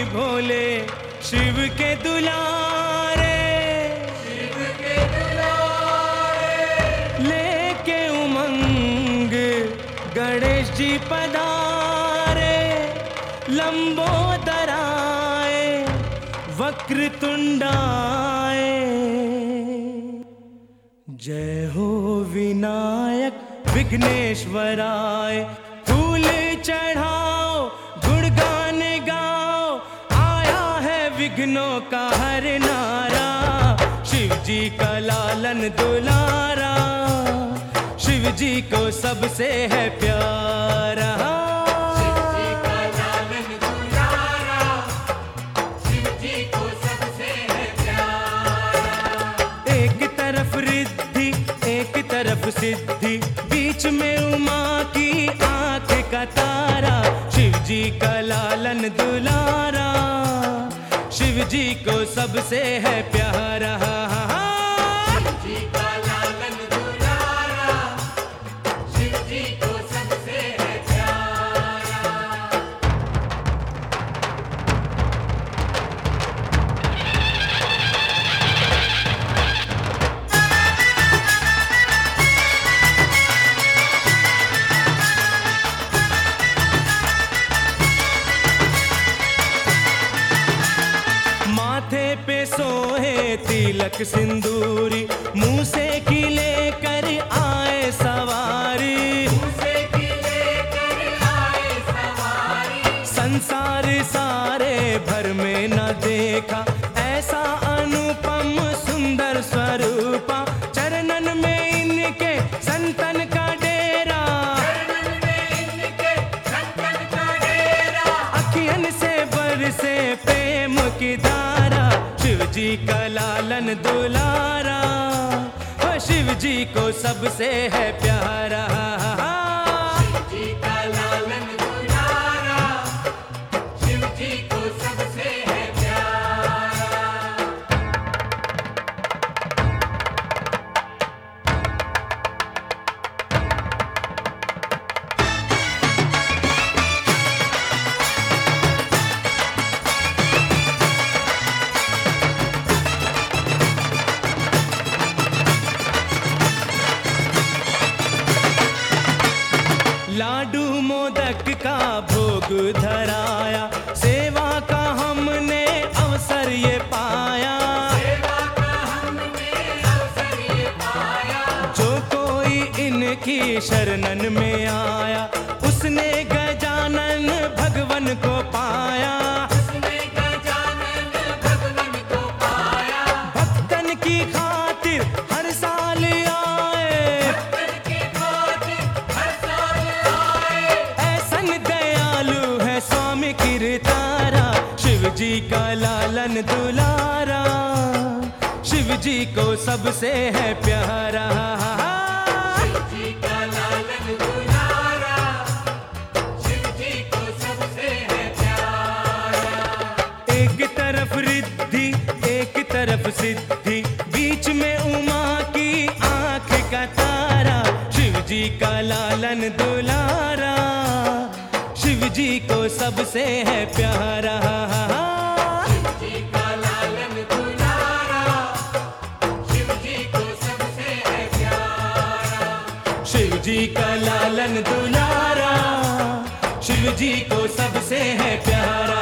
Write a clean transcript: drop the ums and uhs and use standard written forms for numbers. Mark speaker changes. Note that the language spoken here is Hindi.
Speaker 1: भोले शिव के दुलारे,
Speaker 2: शिव के दुलारे।
Speaker 1: लेके उमंग गणेश जी पधारे, लंबोदराए वक्रतुंडाए। जय हो विनायक विघ्नेश्वराय, फूल चढ़ाओ गुणगान गाओ, आया है विघ्नों का हरनारा, शिव जी का लालन दुलारा, शिव जी को सबसे है प्यारा।
Speaker 2: शिव जी का लालन दुलारा, शिव जी को सबसे है प्यारा।
Speaker 1: एक तरफ रिद्धि एक तरफ सिद्धि, बीच में उमा की आंख का तारा, शिव जी का लालन दुलारा, शिव जी को सबसे है प्यारा।
Speaker 2: शिव जी का लालन दुलारा, शिव जी को सबसे है प्यारा।
Speaker 1: माथे पे सोहे तिलक सिंदूरी, मुंह से की लेकर आए सवारी,
Speaker 2: उसे की लेकर आए सवारी,
Speaker 1: संसार सारे भर में न देखा ऐसा अनुपम सुंदर स्वरूपा, चरणन में इनके संतन का डेरा,
Speaker 2: चरणन में इनके संतन का डेरा,
Speaker 1: अखियन से बरसे प्रेम की धारा, शिव जी का लालन दुलारा, ओ शिव जी को सबसे है प्यारा।
Speaker 2: शिव जी का लालन दुलारा, शिव जी को सबसे है प्यारा।
Speaker 1: लाडू मोदक का भोग धराया, सेवा का हमने अवसर ये पाया,
Speaker 2: सेवा का हमने अवसर ये पाया,
Speaker 1: जो कोई इनकी शरणन में आया, उसने गजानन भगवन को पाया,
Speaker 2: उसने गजानन भगवन को पाया,
Speaker 1: भक्तन की खातिर हर साल आए,
Speaker 2: भक्तन की खातिर हर साल आए,
Speaker 1: ऐसन दयालु है स्वामी किरतारा, शिव जी का लालन दुलारा, शिव जी को सबसे है प्यारा।
Speaker 2: शिव जी का लालन दुलारा, शिव जी को सबसे है प्यारा।
Speaker 1: एक तरफ रिद्धि एक तरफ सिद्धि, बीच में उमा की आंख का तारा, शिव जी का लालन दुलारा, शिव जी को सबसे है प्यारा।
Speaker 2: शिव जी का लालन दुलारा, शिव जी को सबसे है प्यारा।
Speaker 1: शिव जी का लालन दुलारा, शिव जी को सबसे है प्यारा।